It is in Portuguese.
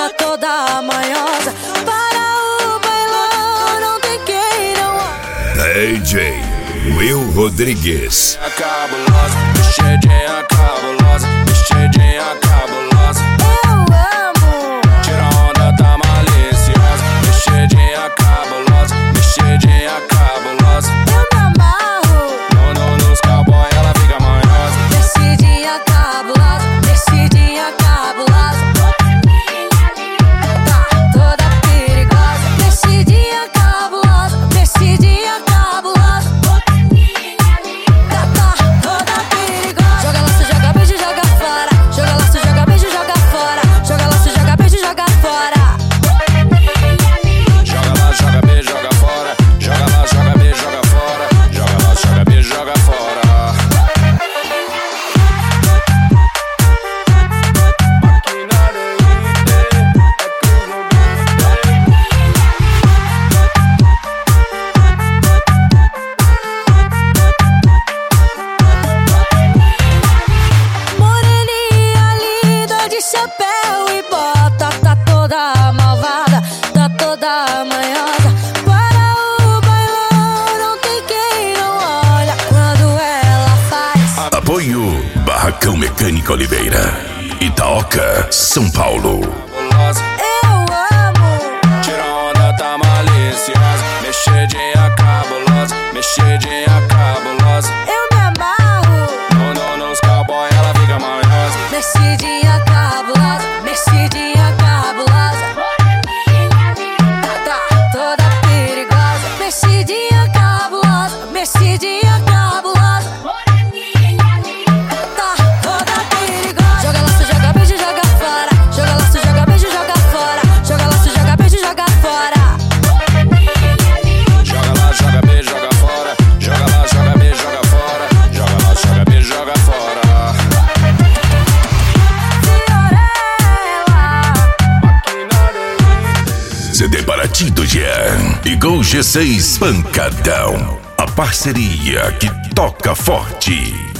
tá toda manhosa. Para o bailão, não tem quem não. DJ Will Rodrigues. Cabulosa, mexidinha cabulosa, mexidinha cabulosa. Eu amo. Tira onda, tá maliciosa. Mexidinha cabulosa, mexidinha cabulosa. Eu me amarro. Nos cowboy ela fica manhosa. Mexidinha cabulosa, mexidinha cabulosa. Tá toda perigosa. Mexidinha cabulosa, mexidinha cabulosa. Tá toda perigosa. Joga laço, joga beijo, joga fora. Joga laço, joga beijo, joga fora. Joga laço, joga beijo, joga fora. Joga lá, joga beijo, joga fora. Joga lá, joga beijo, joga fora. Joga lá, joga beijo, joga fora. Moreninha linda de chapéu e bota. Tá toda malvada, tá toda manhosa. Para o bailão, não tem quem não olha quando ela faz. Apoio Barracão Mecânica Oliveira, Itaoca, São Paulo. Cabulosa, Eu amo. tira onda, tá maliciosa. Mexidinha cabulosa, mexidinha cabulosa. Eu me amarro. Nos cowboy ela fica manhosa. Mexidinha cabulosa, mexidinha cabulosa. Tá toda perigosa. Mexidinha cabulosa, mexidinha cabulosa. Tá toda perigosa. Joga laço, joga beijo, joga fora. Joga laço, joga beijo, joga fora. Joga laço, joga beijo, joga fora. Joga lá, joga beijo, joga fora. Joga lá, joga beijo, joga fora. Joga lá, joga beijo, joga fora. CD para Tito Jean e Gol G6 Pancadão. A parceria que toca forte.